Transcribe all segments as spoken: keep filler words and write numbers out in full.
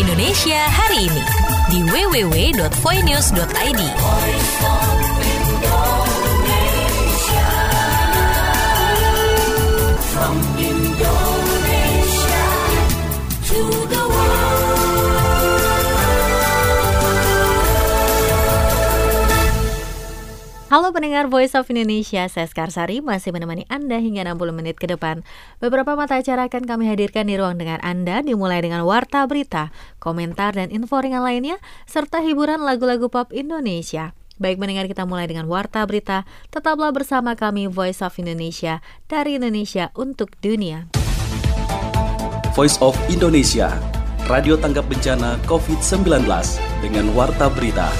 Indonesia hari ini di w w w dot voinews dot i d. From Indonesia to the Halo pendengar Voice of Indonesia, saya Skarsari masih menemani Anda hingga enam puluh menit ke depan. Beberapa mata acara akan kami hadirkan di ruang dengar Anda, dimulai dengan warta berita, komentar dan info ringan lainnya, serta hiburan lagu-lagu pop Indonesia. Baik pendengar, kita mulai dengan warta berita. Tetaplah bersama kami Voice of Indonesia, dari Indonesia untuk dunia. Voice of Indonesia, radio tanggap bencana covid sembilan belas dengan warta berita.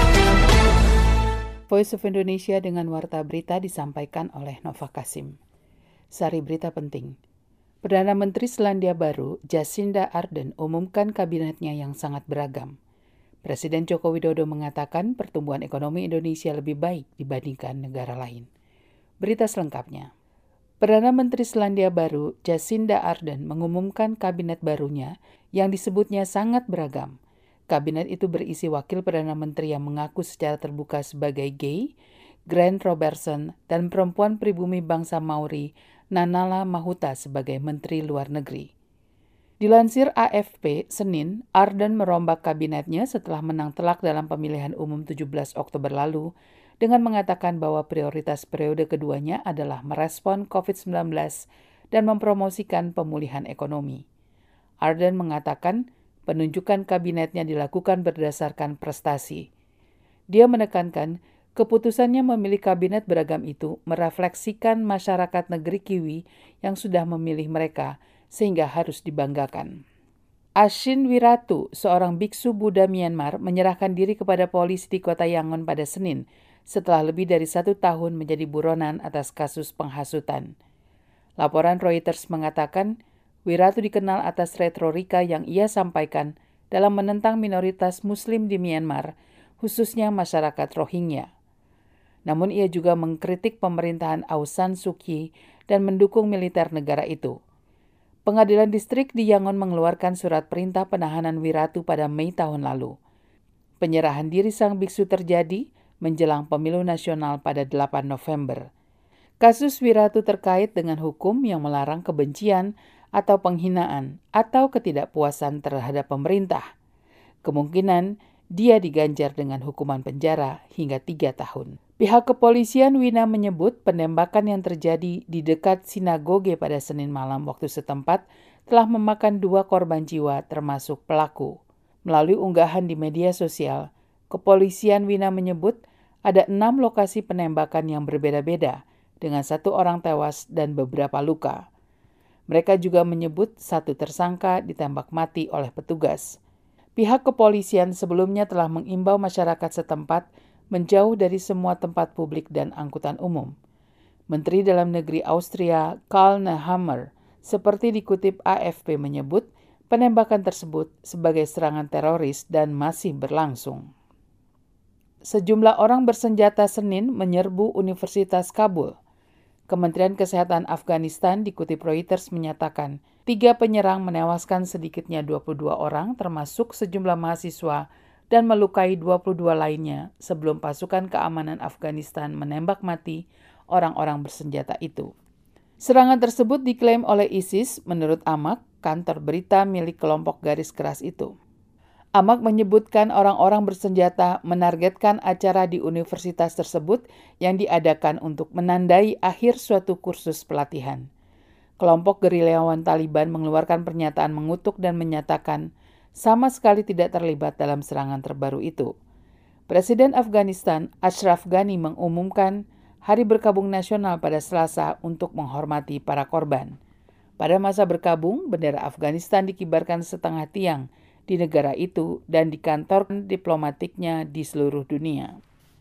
Voice of Indonesia dengan warta berita disampaikan oleh Nova Kasim. Sari berita penting. Perdana Menteri Selandia Baru, Jacinda Ardern, umumkan kabinetnya yang sangat beragam. Presiden Joko Widodo mengatakan pertumbuhan ekonomi Indonesia lebih baik dibandingkan negara lain. Berita selengkapnya. Perdana Menteri Selandia Baru, Jacinda Ardern, mengumumkan kabinet barunya yang disebutnya sangat beragam. Kabinet itu berisi wakil Perdana Menteri yang mengaku secara terbuka sebagai gay, Grant Robertson, dan perempuan pribumi bangsa Maori, Nanala Mahuta sebagai Menteri Luar Negeri. Dilansir A F P, Senin, Ardern merombak kabinetnya setelah menang telak dalam pemilihan umum tujuh belas Oktober lalu dengan mengatakan bahwa prioritas periode keduanya adalah merespon covid sembilan belas dan mempromosikan pemulihan ekonomi. Ardern mengatakan penunjukan kabinetnya dilakukan berdasarkan prestasi. Dia menekankan keputusannya memilih kabinet beragam itu merefleksikan masyarakat negeri Kiwi yang sudah memilih mereka sehingga harus dibanggakan. Ashin Wiratu, seorang biksu Buddha Myanmar, menyerahkan diri kepada polisi di kota Yangon pada Senin setelah lebih dari satu tahun menjadi buronan atas kasus penghasutan. Laporan Reuters mengatakan Wiratu dikenal atas retorika yang ia sampaikan dalam menentang minoritas Muslim di Myanmar, khususnya masyarakat Rohingya. Namun ia juga mengkritik pemerintahan Aung San Suu Kyi dan mendukung militer negara itu. Pengadilan distrik di Yangon mengeluarkan surat perintah penahanan Wiratu pada Mei tahun lalu. Penyerahan diri sang biksu terjadi menjelang pemilu nasional pada delapan November. Kasus Wiratu terkait dengan hukum yang melarang kebencian atau penghinaan atau ketidakpuasan terhadap pemerintah. Kemungkinan dia diganjar dengan hukuman penjara hingga tiga tahun. Pihak kepolisian Wina menyebut penembakan yang terjadi di dekat sinagoge pada Senin malam waktu setempat telah memakan dua korban jiwa termasuk pelaku. Melalui unggahan di media sosial, kepolisian Wina menyebut ada enam lokasi penembakan yang berbeda-beda dengan satu orang tewas dan beberapa luka. Mereka juga menyebut satu tersangka ditembak mati oleh petugas. Pihak kepolisian sebelumnya telah mengimbau masyarakat setempat menjauh dari semua tempat publik dan angkutan umum. Menteri Dalam Negeri Austria, Karl Nehammer, seperti dikutip A F P menyebut penembakan tersebut sebagai serangan teroris dan masih berlangsung. Sejumlah orang bersenjata Senin menyerbu Universitas Kabul. Kementerian Kesehatan Afghanistan dikutip Reuters menyatakan tiga penyerang menewaskan sedikitnya dua puluh dua orang termasuk sejumlah mahasiswa dan melukai dua puluh dua lainnya sebelum pasukan keamanan Afghanistan menembak mati orang-orang bersenjata itu. Serangan tersebut diklaim oleh ISIS menurut A M A C, kantor berita milik kelompok garis keras itu. A M A C menyebutkan orang-orang bersenjata menargetkan acara di universitas tersebut yang diadakan untuk menandai akhir suatu kursus pelatihan. Kelompok gerilyawan Taliban mengeluarkan pernyataan mengutuk dan menyatakan sama sekali tidak terlibat dalam serangan terbaru itu. Presiden Afghanistan Ashraf Ghani mengumumkan Hari Berkabung Nasional pada Selasa untuk menghormati para korban. Pada masa berkabung, bendera Afghanistan dikibarkan setengah tiang di negara itu dan di kantor diplomatiknya di seluruh dunia.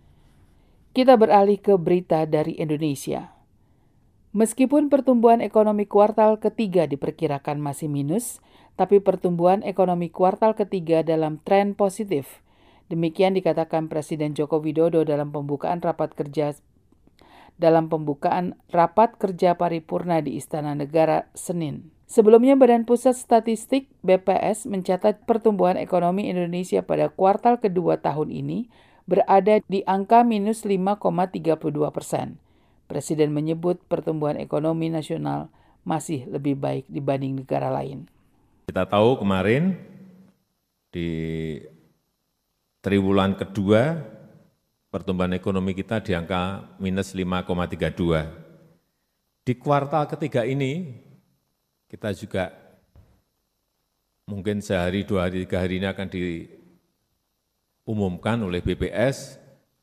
Kita beralih ke berita dari Indonesia. Meskipun pertumbuhan ekonomi kuartal ketiga diperkirakan masih minus, tapi pertumbuhan ekonomi kuartal ketiga dalam tren positif. Demikian dikatakan Presiden Joko Widodo dalam pembukaan rapat kerja dalam pembukaan rapat kerja paripurna di Istana Negara Senin. Sebelumnya, Badan Pusat Statistik B P S mencatat pertumbuhan ekonomi Indonesia pada kuartal kedua tahun ini berada di angka minus lima koma tiga puluh dua persen. Presiden menyebut pertumbuhan ekonomi nasional masih lebih baik dibanding negara lain. Kita tahu kemarin di triwulan kedua pertumbuhan ekonomi kita di angka minus lima koma tiga dua. Di kuartal ketiga ini kita juga mungkin sehari, dua hari, tiga hari ini akan diumumkan oleh B P S,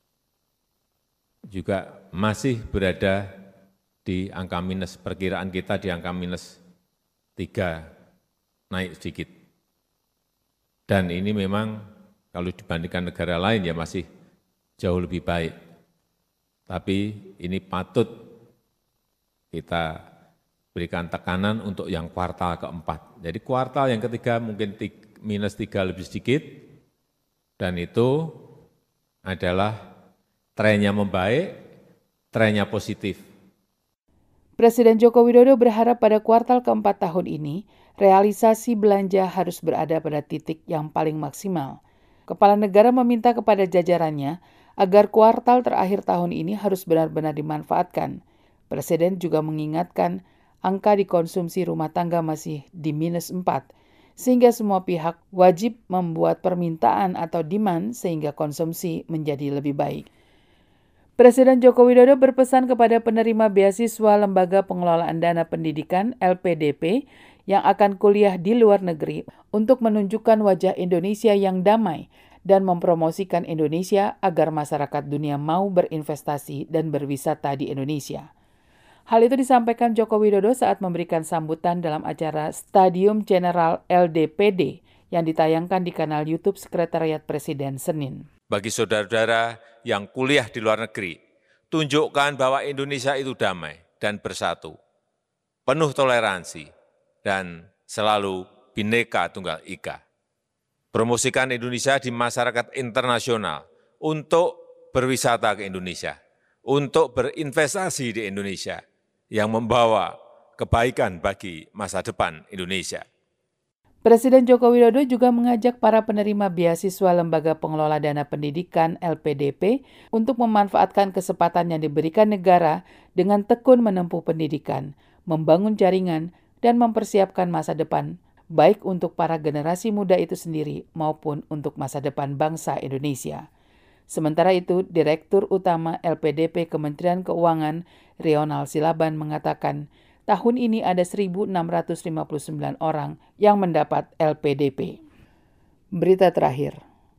juga masih berada di angka minus, perkiraan kita di angka minus tiga, naik sedikit. Dan ini memang kalau dibandingkan negara lain ya masih jauh lebih baik. Tapi ini patut kita berikan tekanan untuk yang kuartal keempat. Jadi kuartal yang ketiga mungkin minus tiga lebih sedikit, dan itu adalah trennya membaik, trennya positif. Presiden Joko Widodo berharap pada kuartal keempat tahun ini, realisasi belanja harus berada pada titik yang paling maksimal. Kepala negara meminta kepada jajarannya agar kuartal terakhir tahun ini harus benar-benar dimanfaatkan. Presiden juga mengingatkan angka dikonsumsi rumah tangga masih di minus empat, sehingga semua pihak wajib membuat permintaan atau demand sehingga konsumsi menjadi lebih baik. Presiden Joko Widodo berpesan kepada penerima beasiswa Lembaga Pengelolaan Dana Pendidikan L P D P yang akan kuliah di luar negeri untuk menunjukkan wajah Indonesia yang damai dan mempromosikan Indonesia agar masyarakat dunia mau berinvestasi dan berwisata di Indonesia. Hal itu disampaikan Joko Widodo saat memberikan sambutan dalam acara Stadium General L D P D yang ditayangkan di kanal YouTube Sekretariat Presiden Senin. Bagi saudara-saudara yang kuliah di luar negeri, tunjukkan bahwa Indonesia itu damai dan bersatu, penuh toleransi, dan selalu Bhinneka Tunggal Ika. Promosikan Indonesia di masyarakat internasional untuk berwisata ke Indonesia, untuk berinvestasi di Indonesia, yang membawa kebaikan bagi masa depan Indonesia. Presiden Joko Widodo juga mengajak para penerima beasiswa Lembaga Pengelola Dana Pendidikan L P D P untuk memanfaatkan kesempatan yang diberikan negara dengan tekun menempuh pendidikan, membangun jaringan, dan mempersiapkan masa depan, baik untuk para generasi muda itu sendiri maupun untuk masa depan bangsa Indonesia. Sementara itu, Direktur Utama L P D P Kementerian Keuangan, Rionald Silaban, mengatakan tahun ini ada seribu enam ratus lima puluh sembilan orang yang mendapat L P D P. Berita terakhir.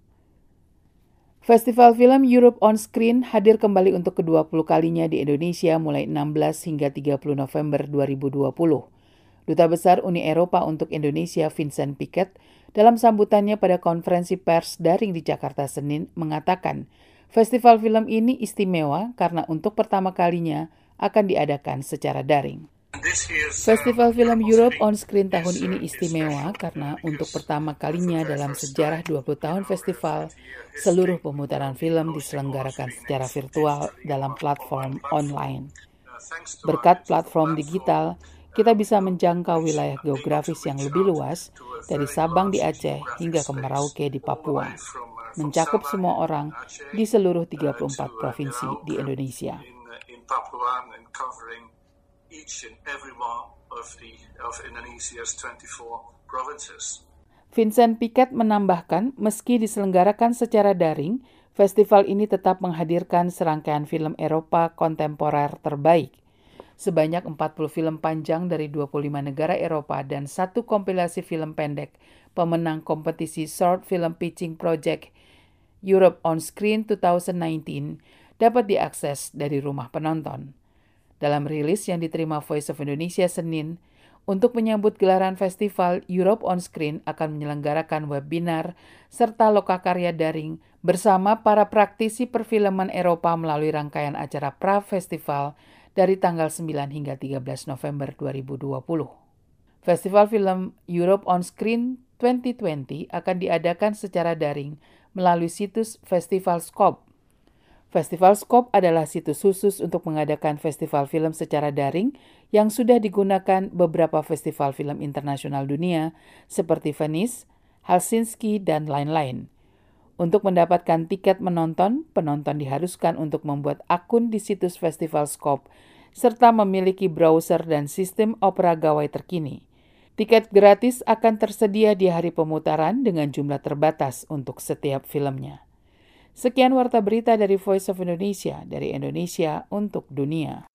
Festival Film Europe on Screen hadir kembali untuk kedua puluh kalinya di Indonesia mulai enam belas hingga tiga puluh November dua ribu dua puluh. Duta Besar Uni Eropa untuk Indonesia Vincent Piquet dalam sambutannya pada konferensi pers daring di Jakarta Senin mengatakan, festival film ini istimewa karena untuk pertama kalinya akan diadakan secara daring. Festival Film Europe on Screen tahun ini istimewa karena untuk pertama kalinya dalam sejarah dua puluh tahun festival, seluruh pemutaran film diselenggarakan secara virtual dalam platform online. Berkat platform digital, kita bisa menjangkau wilayah geografis yang lebih luas dari Sabang di Aceh hingga ke Merauke di Papua, mencakup semua orang di seluruh tiga puluh empat provinsi di Indonesia. Vincent Piquet menambahkan, meski diselenggarakan secara daring, festival ini tetap menghadirkan serangkaian film Eropa kontemporer terbaik. Sebanyak empat puluh film panjang dari dua puluh lima negara Eropa dan satu kompilasi film pendek pemenang kompetisi Short Film Pitching Project Europe on Screen dua ribu sembilan belas dapat diakses dari rumah penonton. Dalam rilis yang diterima Voice of Indonesia Senin, untuk menyambut gelaran festival, Europe on Screen akan menyelenggarakan webinar serta lokakarya daring bersama para praktisi perfilman Eropa melalui rangkaian acara pra-festival dari tanggal sembilan hingga tiga belas November dua ribu dua puluh. Festival Film Europe on Screen dua ribu dua puluh akan diadakan secara daring melalui situs Festival Scope. Festival Skop adalah situs khusus untuk mengadakan festival film secara daring yang sudah digunakan beberapa festival film internasional dunia seperti Venice, Helsinki, dan lain-lain. Untuk mendapatkan tiket menonton, penonton diharuskan untuk membuat akun di situs Festival Skop serta memiliki browser dan sistem opera gawai terkini. Tiket gratis akan tersedia di hari pemutaran dengan jumlah terbatas untuk setiap filmnya. Sekian Warta Berita dari Voice of Indonesia, dari Indonesia untuk dunia.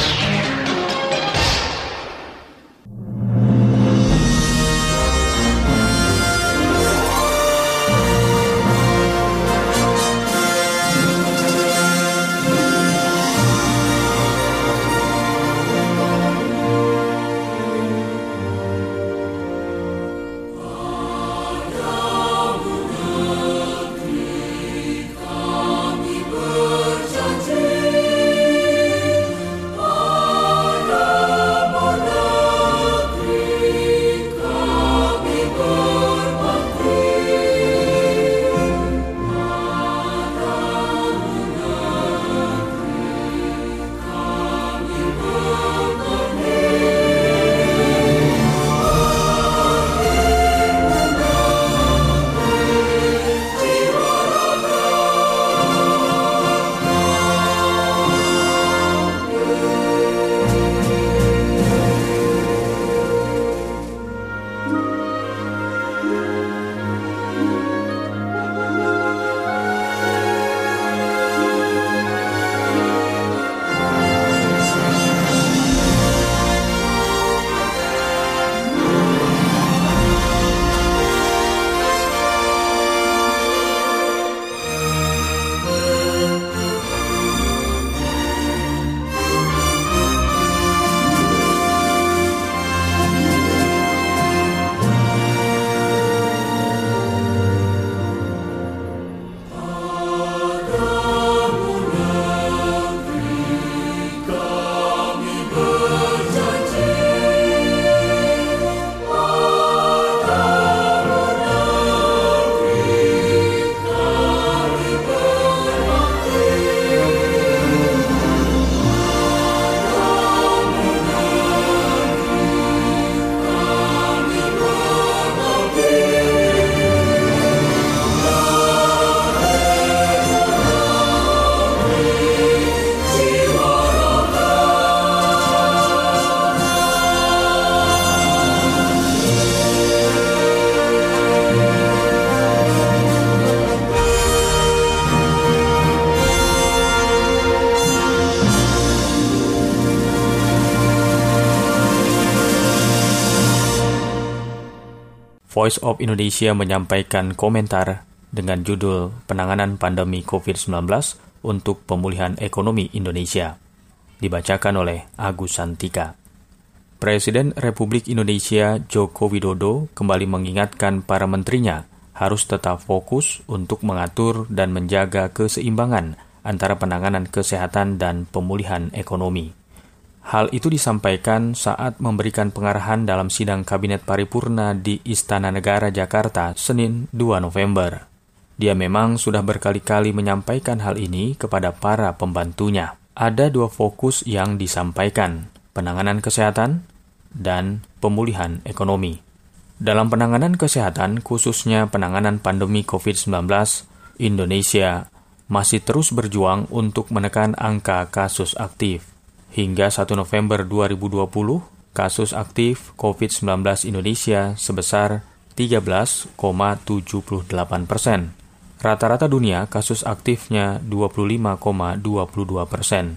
Voice of Indonesia menyampaikan komentar dengan judul Penanganan Pandemi covid sembilan belas untuk Pemulihan Ekonomi Indonesia. Dibacakan oleh Agus Santika. Presiden Republik Indonesia Joko Widodo kembali mengingatkan para menterinya harus tetap fokus untuk mengatur dan menjaga keseimbangan antara penanganan kesehatan dan pemulihan ekonomi. Hal itu disampaikan saat memberikan pengarahan dalam sidang Kabinet Paripurna di Istana Negara Jakarta, Senin dua November. Dia memang sudah berkali-kali menyampaikan hal ini kepada para pembantunya. Ada dua fokus yang disampaikan, penanganan kesehatan dan pemulihan ekonomi. Dalam penanganan kesehatan, khususnya penanganan pandemi covid sembilan belas, Indonesia masih terus berjuang untuk menekan angka kasus aktif. Hingga satu November dua ribu dua puluh, kasus aktif covid sembilan belas Indonesia sebesar tiga belas koma tujuh delapan persen. Rata-rata dunia kasus aktifnya dua puluh lima koma dua dua persen.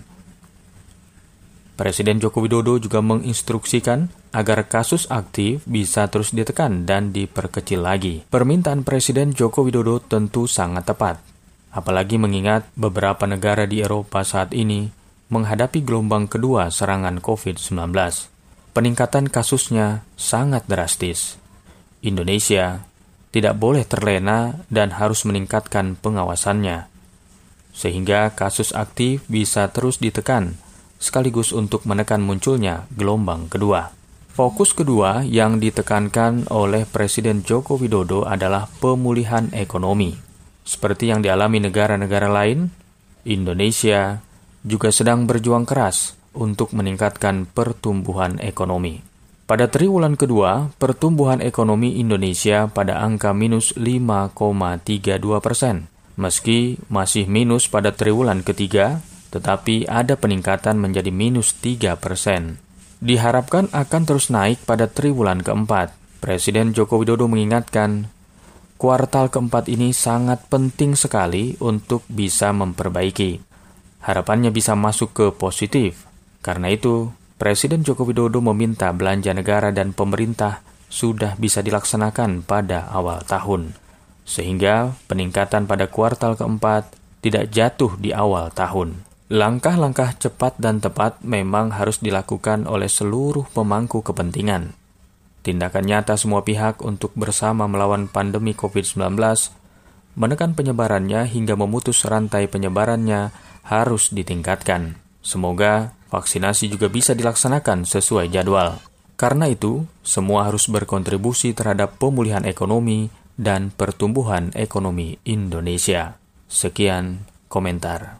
Presiden Joko Widodo juga menginstruksikan agar kasus aktif bisa terus ditekan dan diperkecil lagi. Permintaan Presiden Joko Widodo tentu sangat tepat, apalagi mengingat beberapa negara di Eropa saat ini menghadapi gelombang kedua serangan covid sembilan belas. Peningkatan kasusnya sangat drastis. Indonesia tidak boleh terlena dan harus meningkatkan pengawasannya, sehingga kasus aktif bisa terus ditekan, sekaligus untuk menekan munculnya gelombang kedua. Fokus kedua yang ditekankan oleh Presiden Joko Widodo adalah pemulihan ekonomi. Seperti yang dialami negara-negara lain, Indonesia juga sedang berjuang keras untuk meningkatkan pertumbuhan ekonomi. Pada triwulan kedua, pertumbuhan ekonomi Indonesia pada angka minus lima koma tiga dua persen. Meski masih minus pada triwulan ketiga, tetapi ada peningkatan menjadi minus tiga persen. Diharapkan akan terus naik pada triwulan keempat. Presiden Joko Widodo mengingatkan, kuartal keempat ini sangat penting sekali untuk bisa memperbaiki. Harapannya bisa masuk ke positif. Karena itu, Presiden Joko Widodo meminta belanja negara dan pemerintah sudah bisa dilaksanakan pada awal tahun, sehingga peningkatan pada kuartal keempat tidak jatuh di awal tahun. Langkah-langkah cepat dan tepat memang harus dilakukan oleh seluruh pemangku kepentingan. Tindakan nyata semua pihak untuk bersama melawan pandemi covid sembilan belas, menekan penyebarannya hingga memutus rantai penyebarannya harus ditingkatkan. Semoga vaksinasi juga bisa dilaksanakan sesuai jadwal. Karena itu, semua harus berkontribusi terhadap pemulihan ekonomi dan pertumbuhan ekonomi Indonesia. Sekian komentar.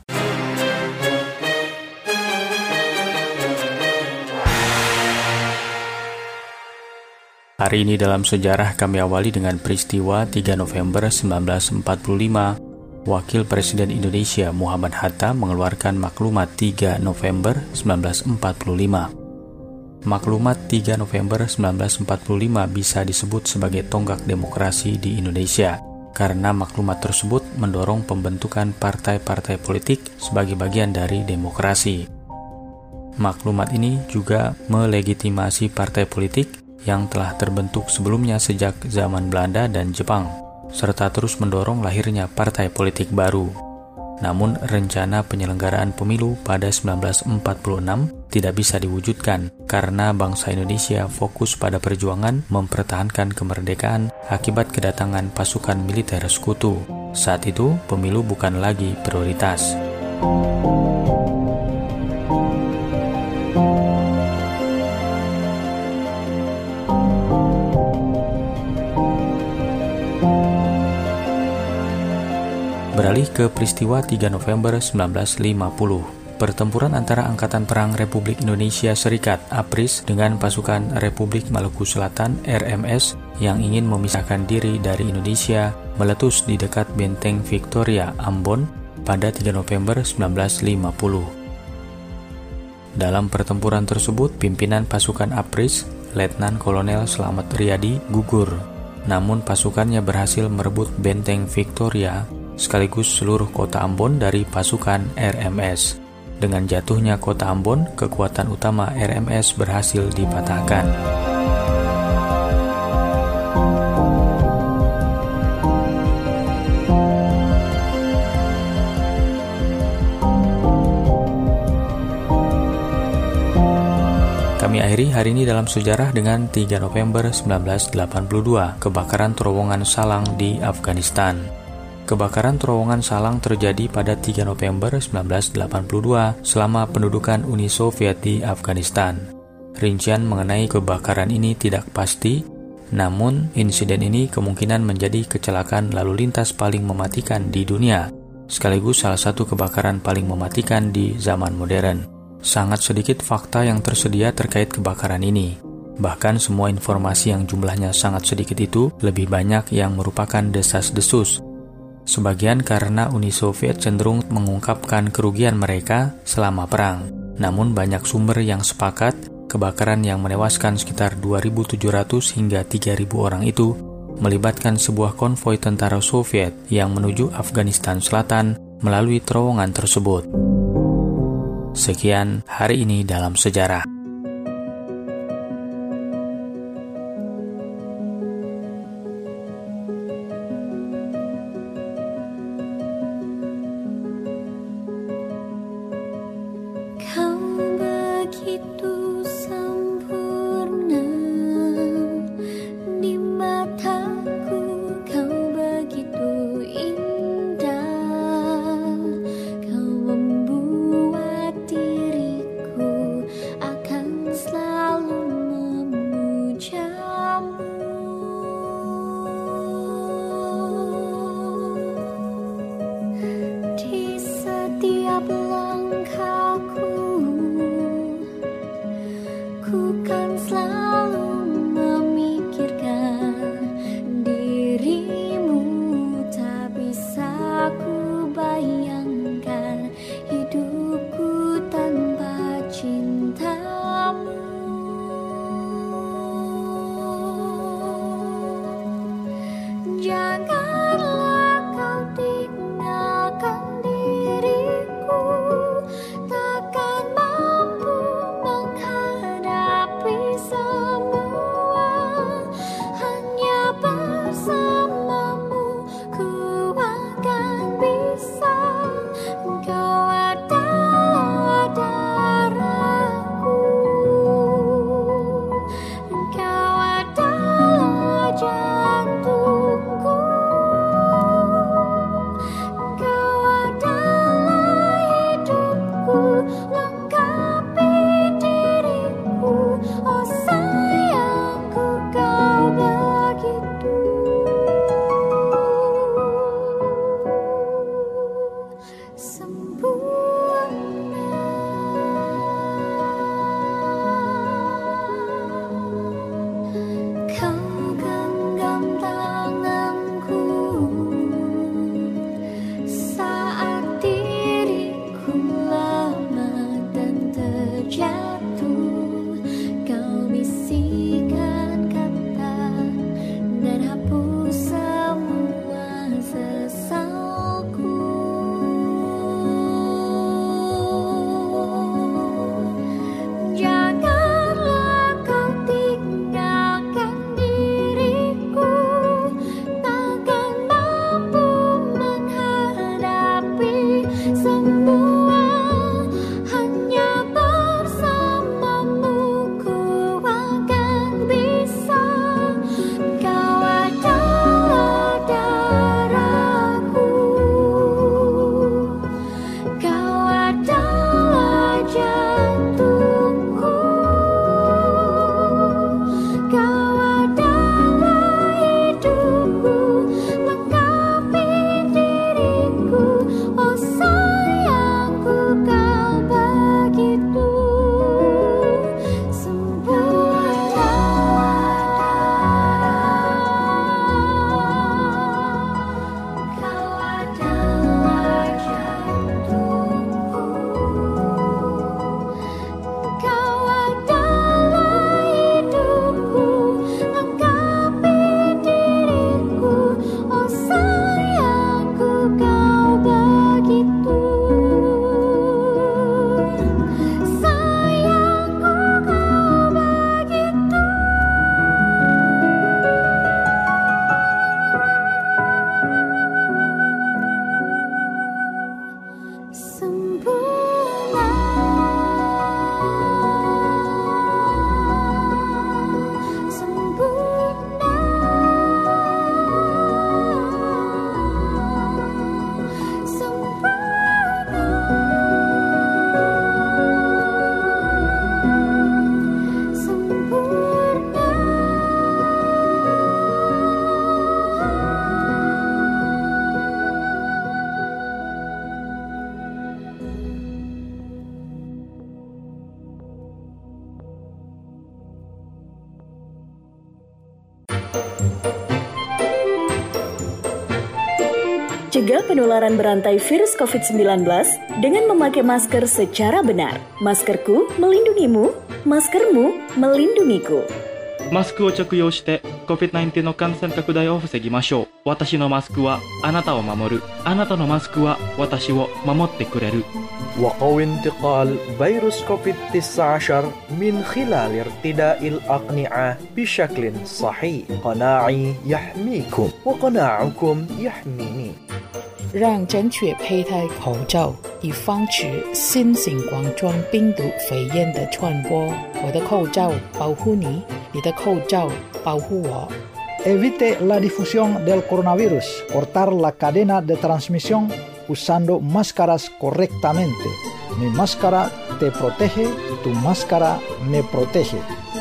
Hari ini dalam sejarah kami awali dengan peristiwa tiga November seribu sembilan ratus empat puluh lima. Wakil Presiden Indonesia Muhammad Hatta mengeluarkan Maklumat tiga November seribu sembilan ratus empat puluh lima. Maklumat tiga November seribu sembilan ratus empat puluh lima bisa disebut sebagai tonggak demokrasi di Indonesia, karena maklumat tersebut mendorong pembentukan partai-partai politik sebagai bagian dari demokrasi. Maklumat ini juga melegitimasi partai politik yang telah terbentuk sebelumnya sejak zaman Belanda dan Jepang, serta terus mendorong lahirnya partai politik baru. Namun, rencana penyelenggaraan pemilu pada seribu sembilan ratus empat puluh enam tidak bisa diwujudkan karena bangsa Indonesia fokus pada perjuangan mempertahankan kemerdekaan akibat kedatangan pasukan militer sekutu. Saat itu, pemilu bukan lagi prioritas. Beralih ke peristiwa tiga November seribu sembilan ratus lima puluh. Pertempuran antara Angkatan Perang Republik Indonesia Serikat A P R I S dengan pasukan Republik Maluku Selatan R M S yang ingin memisahkan diri dari Indonesia meletus di dekat Benteng Victoria, Ambon pada tiga November seribu sembilan ratus lima puluh. Dalam pertempuran tersebut, pimpinan pasukan A P R I S, Letnan Kolonel Slamet Riyadi, gugur. Namun pasukannya berhasil merebut Benteng Victoria sekaligus seluruh kota Ambon dari pasukan R M S. Dengan jatuhnya kota Ambon, kekuatan utama R M S berhasil dipatahkan. Kami akhiri hari ini dalam sejarah dengan tiga November seribu sembilan ratus delapan puluh dua, kebakaran terowongan Salang di Afghanistan. Kebakaran terowongan Salang terjadi pada tiga November seribu sembilan ratus delapan puluh dua selama pendudukan Uni Soviet di Afghanistan. Rincian mengenai kebakaran ini tidak pasti, namun insiden ini kemungkinan menjadi kecelakaan lalu lintas paling mematikan di dunia, sekaligus salah satu kebakaran paling mematikan di zaman modern. Sangat sedikit fakta yang tersedia terkait kebakaran ini. Bahkan semua informasi yang jumlahnya sangat sedikit itu lebih banyak yang merupakan desas-desus. Sebagian karena Uni Soviet cenderung mengungkapkan kerugian mereka selama perang. Namun banyak sumber yang sepakat kebakaran yang menewaskan sekitar dua ribu tujuh ratus hingga tiga ribu orang itu melibatkan sebuah konvoi tentara Soviet yang menuju Afghanistan Selatan melalui terowongan tersebut. Sekian hari ini dalam sejarah. Akan Cegah penularan berantai virus covid sembilan belas dengan memakai masker secara benar. Maskerku melindungimu, maskermu melindungiku. マスクを着用して コビッドナインティーン の感染拡大を防ぎましょう。私のマスクはあなたを守る。あなたのマスクは私を守ってくれる。 وقو انتقال فيروس كوفيد تسعة عشر من خلال ارتداء الأقنعة بشكل صحيح. قناعي يحميكم وقناعكم يحميني. 让正确佩戴口罩，以防止新型冠状病毒肺炎的传播。我的口罩保护你，你的口罩保护我。 Evite la difusión del coronavirus. Cortar la cadena de transmisión usando máscaras correctamente. Mi máscara te protege, tu máscara me protege.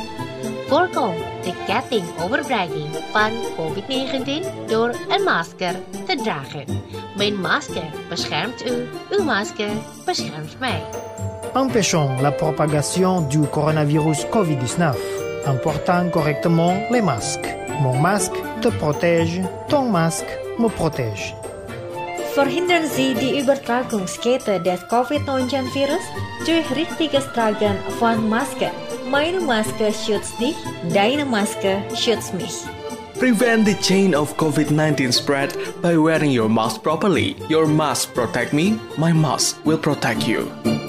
Voorkom de ketting overbrenging van covid negentien door een masker te dragen. Mijn masker beschermt u, uw masker beschermt mij. Empêchons la propagation du coronavirus covid dix-neuf en portant correctement les masques. Mon masque te protège, ton masque me protège. Verhindern Sie die Übertragungskette des covid neunzehn Virus durch richtiges Tragen von Masken. Meine Maske schützt dich, deine Maske schützt mich. Prevent the chain of COVID nineteen spread by wearing your mask properly. Your mask protect me, my mask will protect you.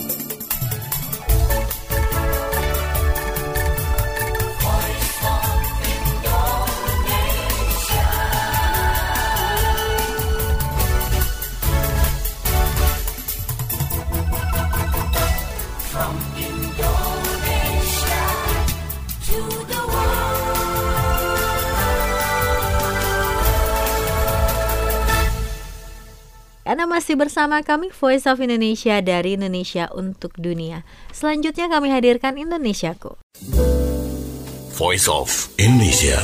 Anda masih bersama kami Voice of Indonesia dari Indonesia untuk dunia. Selanjutnya kami hadirkan Indonesiaku. Voice of Indonesia.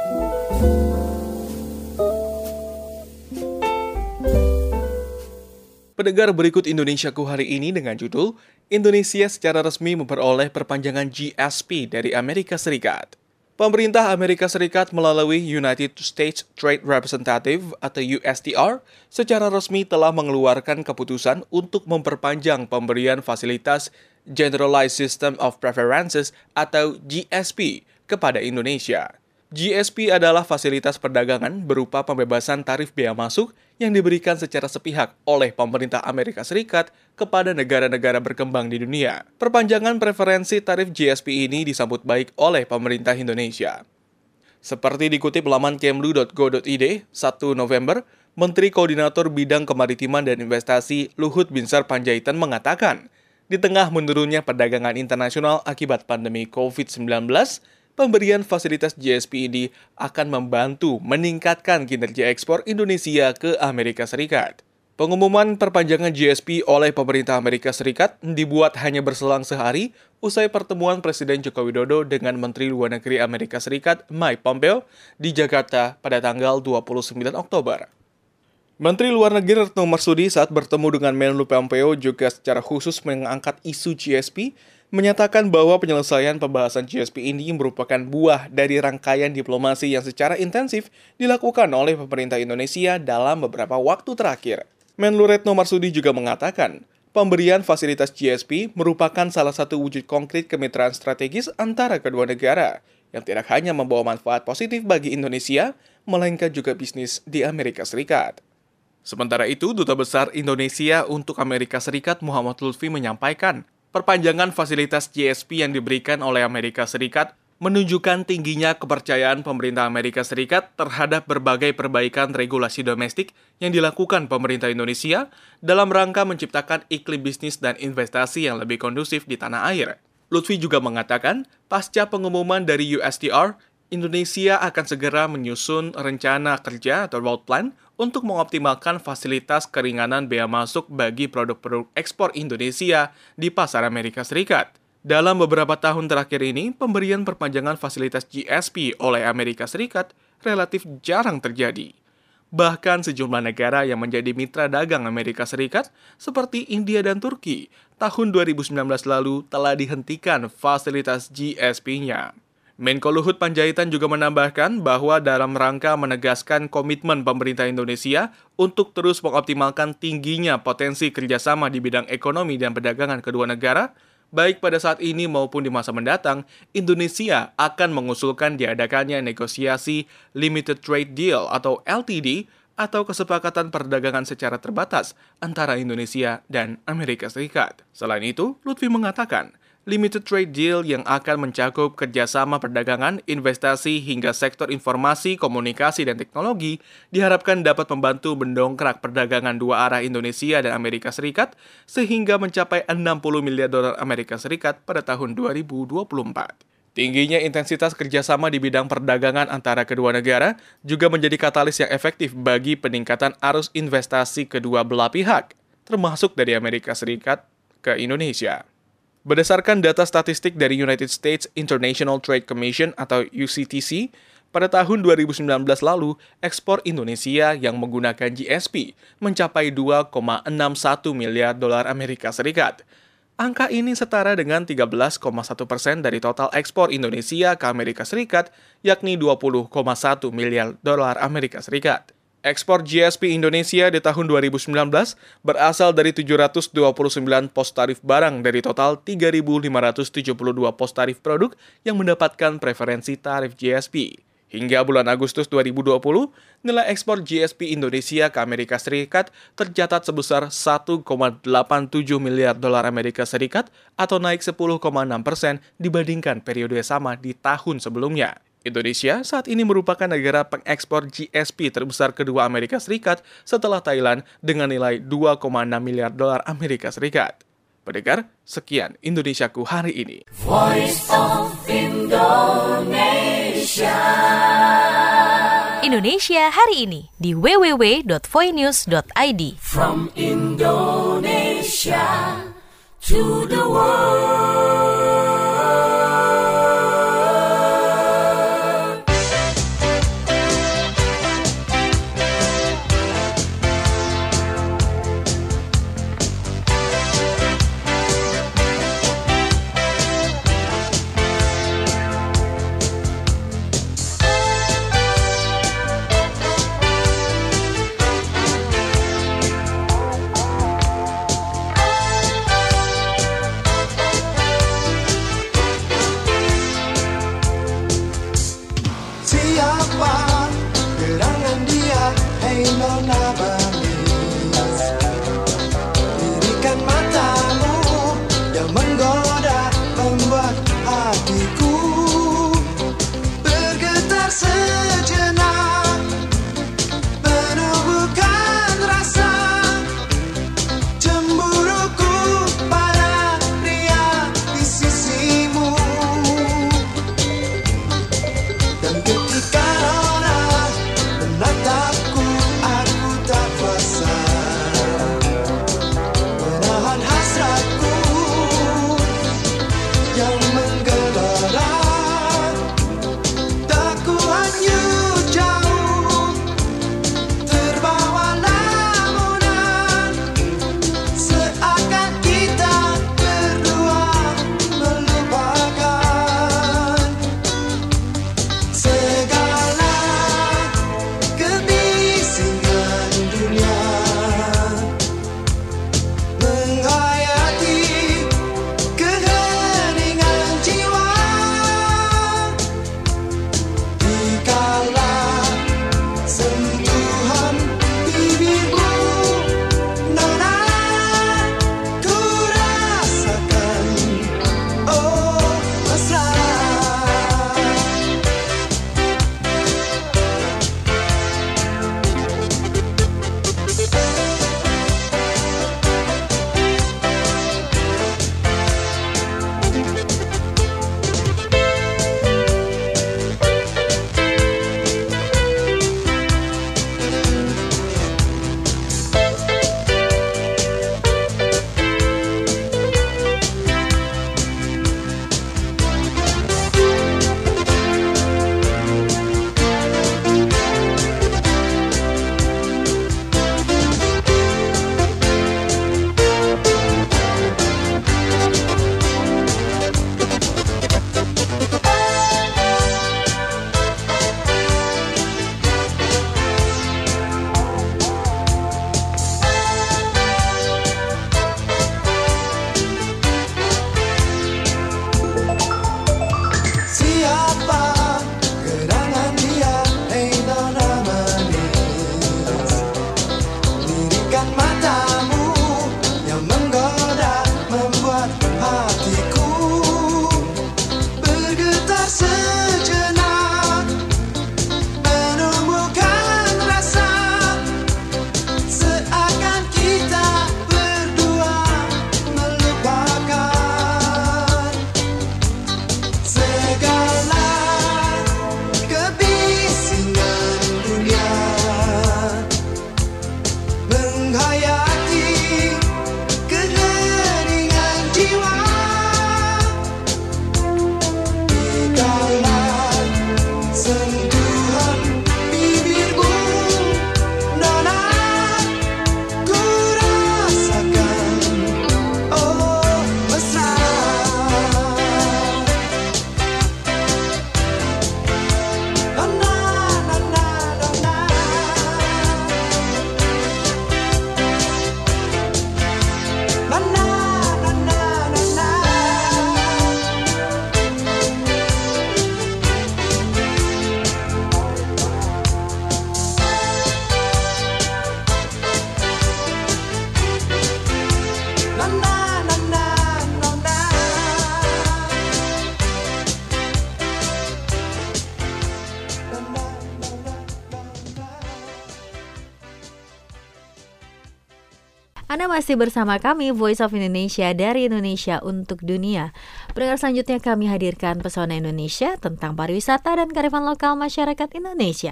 Pendengar, berikut Indonesiaku hari ini dengan judul Indonesia secara resmi memperoleh perpanjangan G S P dari Amerika Serikat. Pemerintah Amerika Serikat melalui United States Trade Representative atau U S T R secara resmi telah mengeluarkan keputusan untuk memperpanjang pemberian fasilitas Generalized System of Preferences atau G S P kepada Indonesia. G S P adalah fasilitas perdagangan berupa pembebasan tarif bea masuk yang diberikan secara sepihak oleh pemerintah Amerika Serikat kepada negara-negara berkembang di dunia. Perpanjangan preferensi tarif G S P ini disambut baik oleh pemerintah Indonesia. Seperti dikutip laman kemlu dot go dot i d, satu November, Menteri Koordinator Bidang Kemaritiman dan Investasi Luhut Binsar Panjaitan mengatakan, di tengah menurunnya perdagangan internasional akibat pandemi covid sembilan belas, pemberian fasilitas G S P ini akan membantu meningkatkan kinerja ekspor Indonesia ke Amerika Serikat. Pengumuman perpanjangan G S P oleh pemerintah Amerika Serikat dibuat hanya berselang sehari usai pertemuan Presiden Joko Widodo dengan Menteri Luar Negeri Amerika Serikat Mike Pompeo di Jakarta pada tanggal dua puluh sembilan Oktober. Menteri Luar Negeri Retno Marsudi saat bertemu dengan Menlu Pompeo juga secara khusus mengangkat isu G S P, menyatakan bahwa penyelesaian pembahasan G S P ini merupakan buah dari rangkaian diplomasi yang secara intensif dilakukan oleh pemerintah Indonesia dalam beberapa waktu terakhir. Menlu Retno Marsudi juga mengatakan, pemberian fasilitas G S P merupakan salah satu wujud konkret kemitraan strategis antara kedua negara, yang tidak hanya membawa manfaat positif bagi Indonesia, melainkan juga bisnis di Amerika Serikat. Sementara itu, Duta Besar Indonesia untuk Amerika Serikat Muhammad Lutfi menyampaikan, perpanjangan fasilitas G S P yang diberikan oleh Amerika Serikat menunjukkan tingginya kepercayaan pemerintah Amerika Serikat terhadap berbagai perbaikan regulasi domestik yang dilakukan pemerintah Indonesia dalam rangka menciptakan iklim bisnis dan investasi yang lebih kondusif di tanah air. Lutfi juga mengatakan, pasca pengumuman dari U S T R, Indonesia akan segera menyusun rencana kerja atau road plan untuk mengoptimalkan fasilitas keringanan bea masuk bagi produk-produk ekspor Indonesia di pasar Amerika Serikat. Dalam beberapa tahun terakhir ini, pemberian perpanjangan fasilitas G S P oleh Amerika Serikat relatif jarang terjadi. Bahkan sejumlah negara yang menjadi mitra dagang Amerika Serikat, seperti India dan Turki, tahun dua ribu sembilan belas lalu telah dihentikan fasilitas G S P-nya. Menko Luhut Panjaitan juga menambahkan bahwa dalam rangka menegaskan komitmen pemerintah Indonesia untuk terus mengoptimalkan tingginya potensi kerjasama di bidang ekonomi dan perdagangan kedua negara, baik pada saat ini maupun di masa mendatang, Indonesia akan mengusulkan diadakannya negosiasi Limited Trade Deal atau L T D atau kesepakatan perdagangan secara terbatas antara Indonesia dan Amerika Serikat. Selain itu, Lutfi mengatakan, Limited Trade Deal yang akan mencakup kerjasama perdagangan, investasi, hingga sektor informasi, komunikasi, dan teknologi diharapkan dapat membantu mendongkrak perdagangan dua arah Indonesia dan Amerika Serikat sehingga mencapai enam puluh miliar dolar Amerika Serikat pada tahun dua ribu dua puluh empat. Tingginya intensitas kerjasama di bidang perdagangan antara kedua negara juga menjadi katalis yang efektif bagi peningkatan arus investasi kedua belah pihak, termasuk dari Amerika Serikat ke Indonesia. Berdasarkan data statistik dari United States International Trade Commission atau U C T C, pada tahun dua ribu sembilan belas lalu, ekspor Indonesia yang menggunakan G S P mencapai dua koma enam satu miliar dolar Amerika Serikat. Angka ini setara dengan tiga belas koma satu persen dari total ekspor Indonesia ke Amerika Serikat, yakni dua puluh koma satu miliar dolar Amerika Serikat. Ekspor G S P Indonesia di tahun dua ribu sembilan belas berasal dari tujuh ratus dua puluh sembilan pos tarif barang dari total tiga ribu lima ratus tujuh puluh dua pos tarif produk yang mendapatkan preferensi tarif G S P. Hingga bulan Agustus dua ribu dua puluh, nilai ekspor G S P Indonesia ke Amerika Serikat tercatat sebesar satu koma delapan tujuh miliar dolar Amerika Serikat atau naik sepuluh koma enam persen dibandingkan periode sama di tahun sebelumnya. Indonesia saat ini merupakan negara pengekspor G S P terbesar kedua Amerika Serikat setelah Thailand dengan nilai dua koma enam miliar dolar Amerika Serikat. Pendengar, sekian Indonesiaku hari ini. Voice of Indonesia. Indonesia hari ini di w w w dot voinews dot i d. From Indonesia to the world. Anda masih bersama kami, Voice of Indonesia dari Indonesia untuk dunia. Pendengar, selanjutnya kami hadirkan Pesona Indonesia tentang pariwisata dan kearifan lokal masyarakat Indonesia.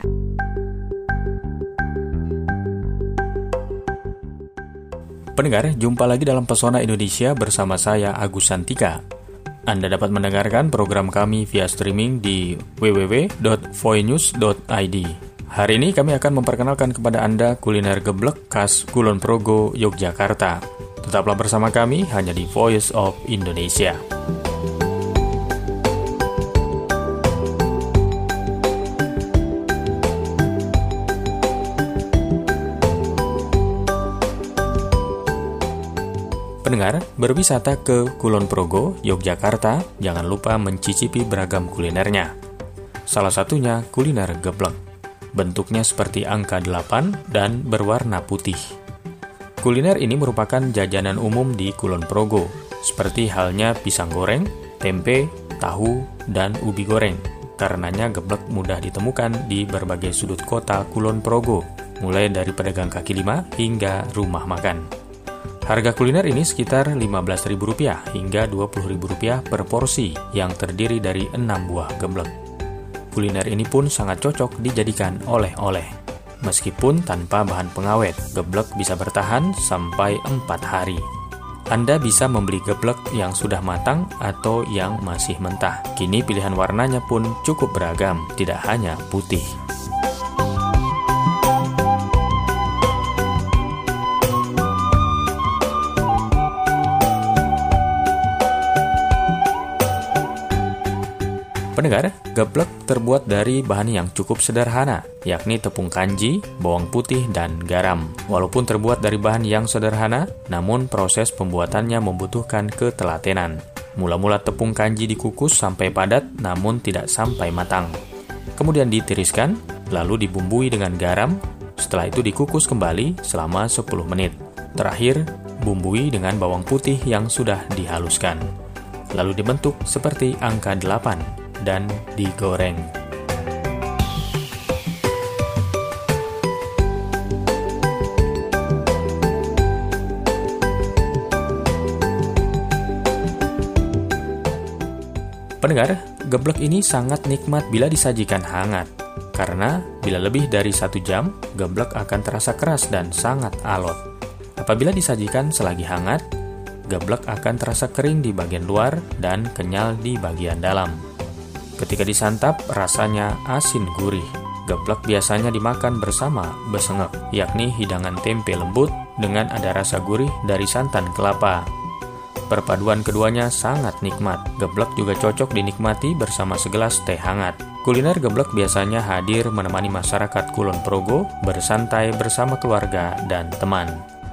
Pendengar, jumpa lagi dalam Pesona Indonesia bersama saya, Agus Santika. Anda dapat mendengarkan program kami via streaming di w w w dot voinews dot i d. Hari ini kami akan memperkenalkan kepada Anda kuliner geblek khas Kulon Progo, Yogyakarta. Tetaplah bersama kami hanya di Voice of Indonesia. Pendengar, berwisata ke Kulon Progo, Yogyakarta, jangan lupa mencicipi beragam kulinernya. Salah satunya kuliner geblek. Bentuknya seperti angka delapan dan berwarna putih. Kuliner ini merupakan jajanan umum di Kulon Progo, seperti halnya pisang goreng, tempe, tahu, dan ubi goreng. Karenanya geblek mudah ditemukan di berbagai sudut kota Kulon Progo, mulai dari pedagang kaki lima hingga rumah makan. Harga kuliner ini sekitar lima belas ribu rupiah hingga dua puluh ribu rupiah per porsi yang terdiri dari enam buah geblek. Kuliner ini pun sangat cocok dijadikan oleh-oleh. Meskipun tanpa bahan pengawet, geblek bisa bertahan sampai empat hari. Anda bisa membeli geblek yang sudah matang atau yang masih mentah. Kini pilihan warnanya pun cukup beragam, tidak hanya putih. Pendengar, geblek terbuat dari bahan yang cukup sederhana, yakni tepung kanji, bawang putih, dan garam. Walaupun terbuat dari bahan yang sederhana, namun proses pembuatannya membutuhkan ketelatenan. Mula-mula tepung kanji dikukus sampai padat, namun tidak sampai matang. Kemudian ditiriskan, lalu dibumbui dengan garam, setelah itu dikukus kembali selama sepuluh menit. Terakhir, bumbui dengan bawang putih yang sudah dihaluskan. Lalu dibentuk seperti angka delapan. Dan digoreng. Pendengar, geblek ini sangat nikmat bila disajikan hangat. Karena bila lebih dari satu jam, geblek akan terasa keras dan sangat alot. Apabila disajikan selagi hangat, geblek akan terasa kering di bagian luar dan kenyal di bagian dalam. Ketika disantap, rasanya asin gurih. Geblek biasanya dimakan bersama besengek, yakni hidangan tempe lembut dengan ada rasa gurih dari santan kelapa. Perpaduan keduanya sangat nikmat. Geblek juga cocok dinikmati bersama segelas teh hangat. Kuliner geblek biasanya hadir menemani masyarakat Kulon Progo bersantai bersama keluarga dan teman.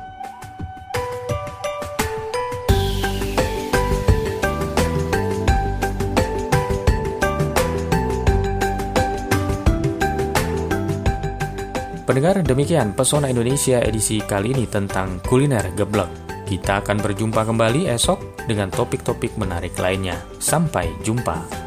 Pendengar, demikian Pesona Indonesia edisi kali ini tentang kuliner geblek. Kita akan berjumpa kembali esok dengan topik-topik menarik lainnya. Sampai jumpa.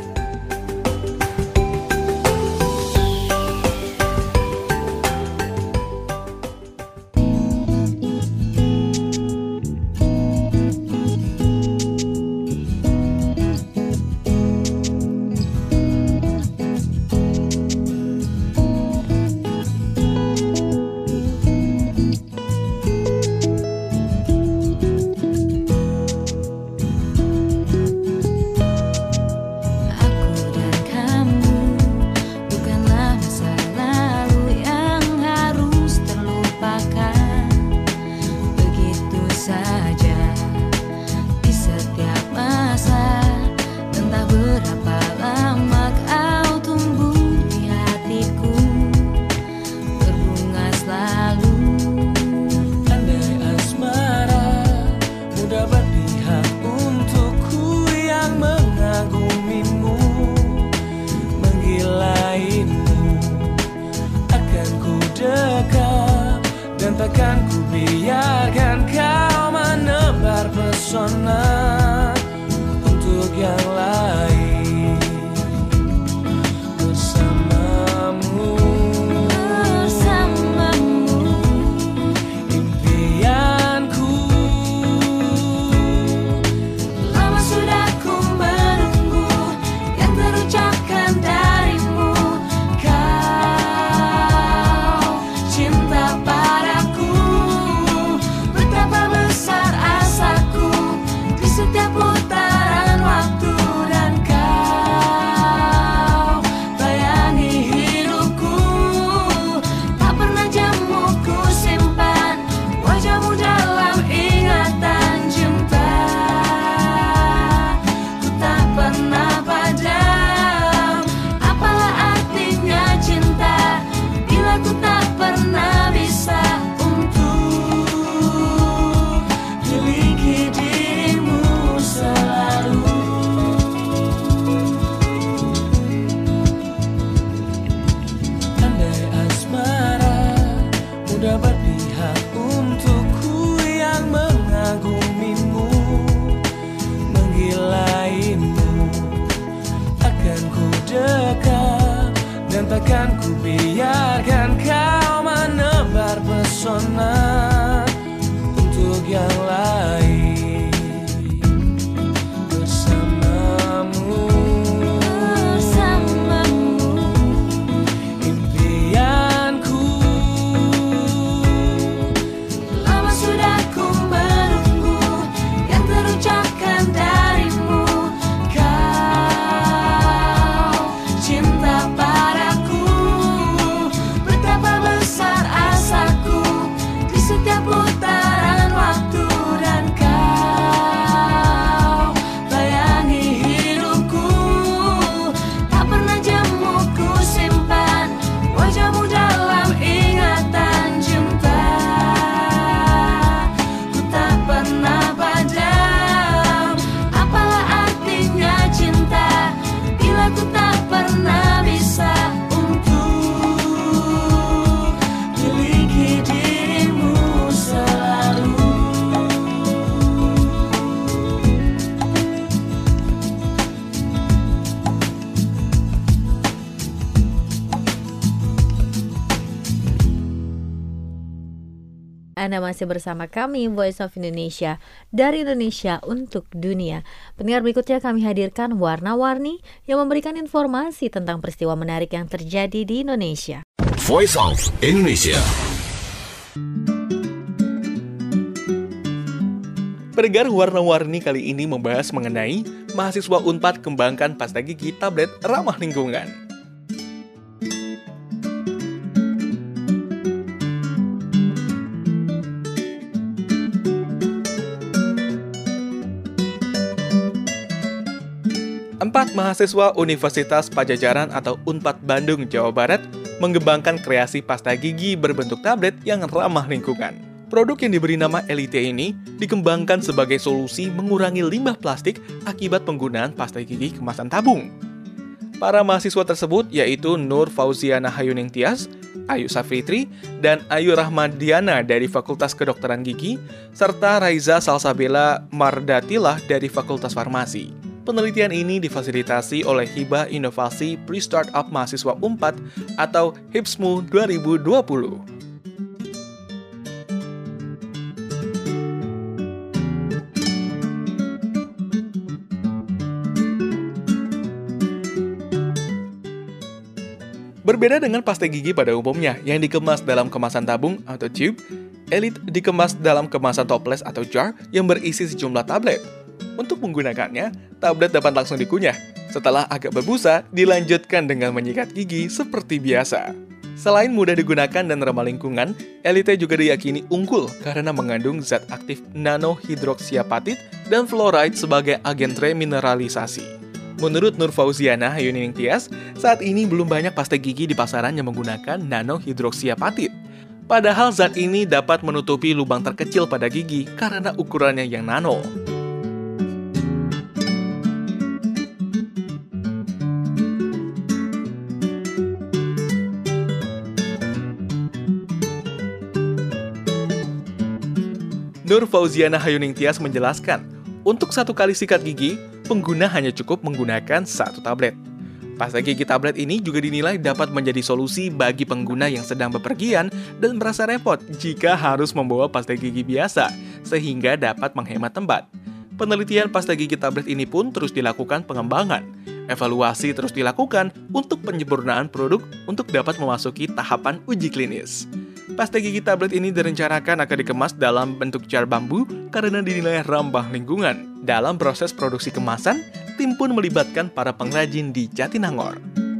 takkan ku biarkan kau menebar pesona untuk yang lain. Bersamamu, bersamamu, impian mudah berpihak untukku yang mengagumimu, menggilaimu. Akan ku dekat dan takkan ku biarkan kau menebar pesona untuk yang lain. Bersamamu, bersamamu, impianku. Lama sudah ku menunggu yang terucapkan darimu. Kau cinta padaku, betapa besar asaku di setiap putaran waktu. Dan kau bayangi hidupku, tak pernah jemu ku simpan wajahmu dalam ingatan cinta. Ku tak pernah padam, apalah artinya cinta bila ku tak pernah bisa untuk miliki dirimu selalu. Anda masih bersama kami, Voice of Indonesia, dari Indonesia untuk dunia. Pendengar, berikutnya kami hadirkan Warna-Warni yang memberikan informasi tentang peristiwa menarik yang terjadi di Indonesia. Voice of Indonesia. Pendengar, Warna-Warni kali ini membahas mengenai mahasiswa Unpad kembangkan pasta gigi tablet ramah lingkungan. Empat mahasiswa Universitas Padjadjaran atau Unpad Bandung, Jawa Barat mengembangkan kreasi pasta gigi berbentuk tablet yang ramah lingkungan. Produk yang diberi nama Elite ini dikembangkan sebagai solusi mengurangi limbah plastik akibat penggunaan pasta gigi kemasan tabung. Para mahasiswa tersebut yaitu Nur Fauziana Hayuning Tias, Ayu Safitri, dan Ayu Rahmadiana dari Fakultas Kedokteran Gigi, serta Raiza Salsabella Mardatilah dari Fakultas Farmasi. Penelitian ini difasilitasi oleh Hibah Inovasi Pre-Startup Mahasiswa Unpad atau HIPSMU dua ribu dua puluh. Berbeda dengan pasta gigi pada umumnya yang dikemas dalam kemasan tabung atau tube, Elite dikemas dalam kemasan toples atau jar yang berisi sejumlah tablet. Untuk menggunakannya, tablet dapat langsung dikunyah. Setelah agak berbusa, dilanjutkan dengan menyikat gigi seperti biasa. Selain mudah digunakan dan ramah lingkungan, Elite juga diyakini unggul karena mengandung zat aktif nanohidroksiapatid dan fluoride sebagai agen remineralisasi. Menurut Nur Fauziana Hayuning Tias, saat ini belum banyak pasta gigi di pasaran yang menggunakan nanohidroksiapatid. Padahal zat ini dapat menutupi lubang terkecil pada gigi karena ukurannya yang nano. Nur Fauziana Hayuning Tias menjelaskan, untuk satu kali sikat gigi, pengguna hanya cukup menggunakan satu tablet. Pasta gigi tablet ini juga dinilai dapat menjadi solusi bagi pengguna yang sedang bepergian dan merasa repot jika harus membawa pasta gigi biasa, sehingga dapat menghemat tempat. Penelitian pasta gigi tablet ini pun terus dilakukan pengembangan. Evaluasi terus dilakukan untuk penyempurnaan produk untuk dapat memasuki tahapan uji klinis. Pasta gigi tablet ini direncanakan akan dikemas dalam bentuk jar bambu karena dinilai ramah lingkungan. Dalam proses produksi kemasan, tim pun melibatkan para pengrajin di Jatinangor.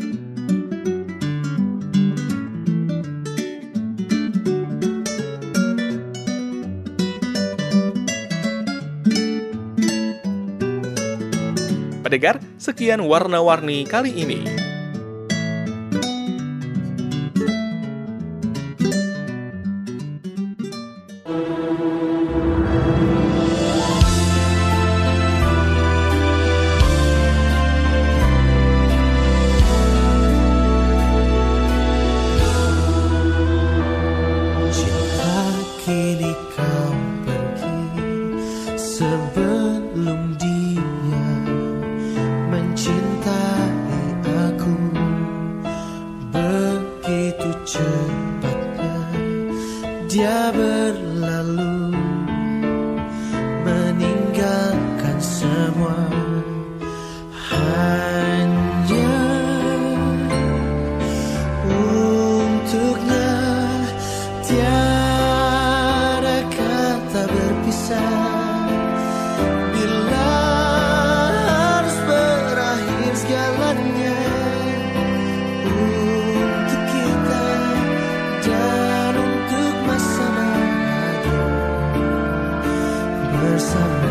Pendengar, sekian Warna-Warni kali ini. dia berlalu, meninggalkan semua. Hanya untuknya tiada kata berpisah. Bila harus berakhir segalanya untuk kita dan untuk masa bahagia bersama.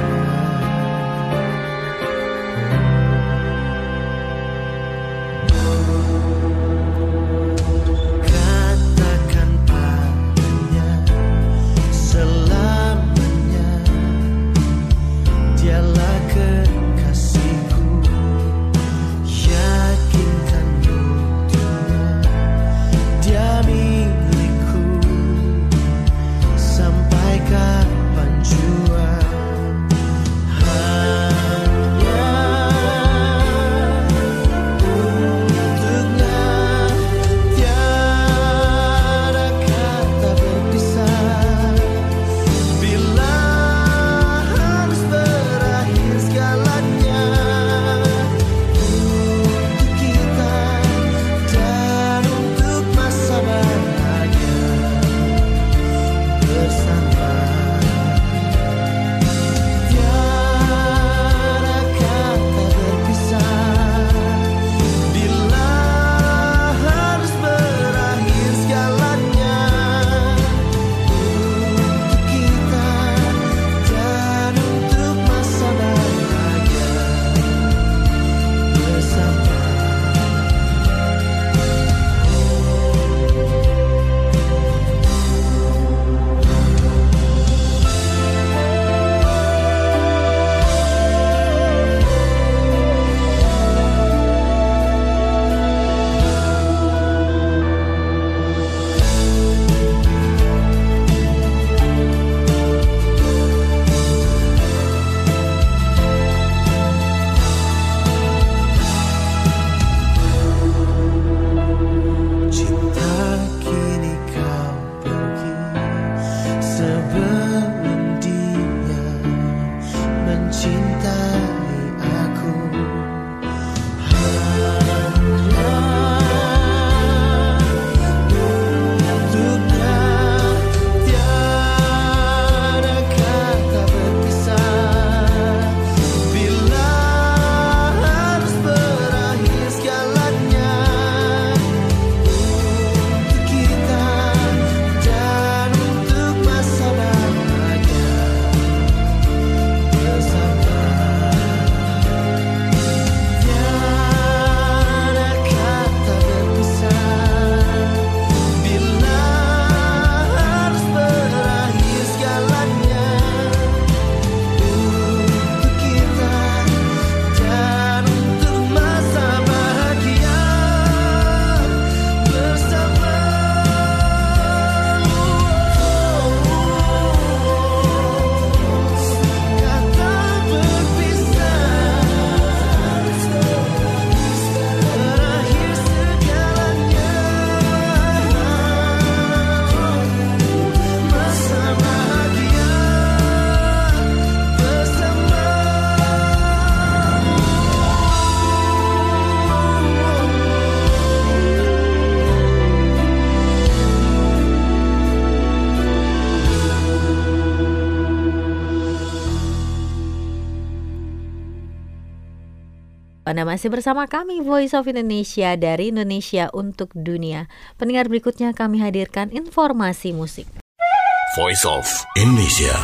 Anda masih bersama kami Voice of Indonesia dari Indonesia untuk Dunia. Pendengar, berikutnya kami hadirkan informasi musik. Voice of Indonesia.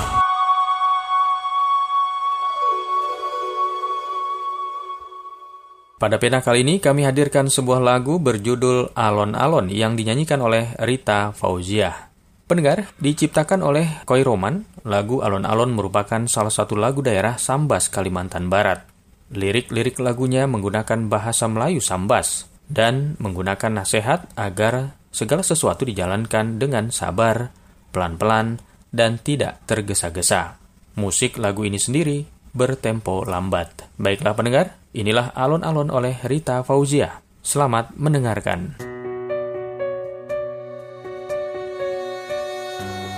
Pada pena kali ini kami hadirkan sebuah lagu berjudul Alon-Alon yang dinyanyikan oleh Rita Fauziah. Pendengar, diciptakan oleh Koi Roman, lagu Alon-Alon merupakan salah satu lagu daerah Sambas, Kalimantan Barat. Lirik-lirik lagunya menggunakan bahasa Melayu Sambas dan menggunakan nasihat agar segala sesuatu dijalankan dengan sabar, pelan-pelan, dan tidak tergesa-gesa. Musik lagu ini sendiri bertempo lambat. Baiklah pendengar, inilah Alon-Alon oleh Rita Fauziah. Selamat mendengarkan.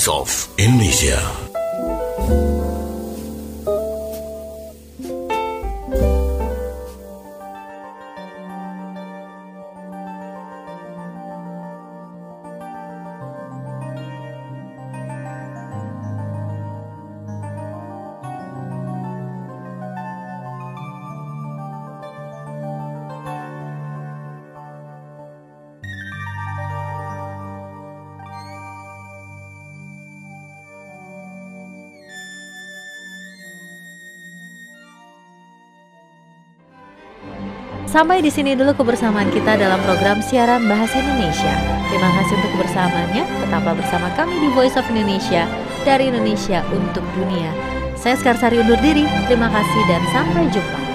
Voice of Indonesia. Sampai di sini dulu kebersamaan kita dalam program siaran Bahasa Indonesia. Terima kasih untuk kebersamaannya. Tetaplah bersama kami di Voice of Indonesia, dari Indonesia untuk dunia. Saya Skarsari undur diri. Terima kasih dan sampai jumpa.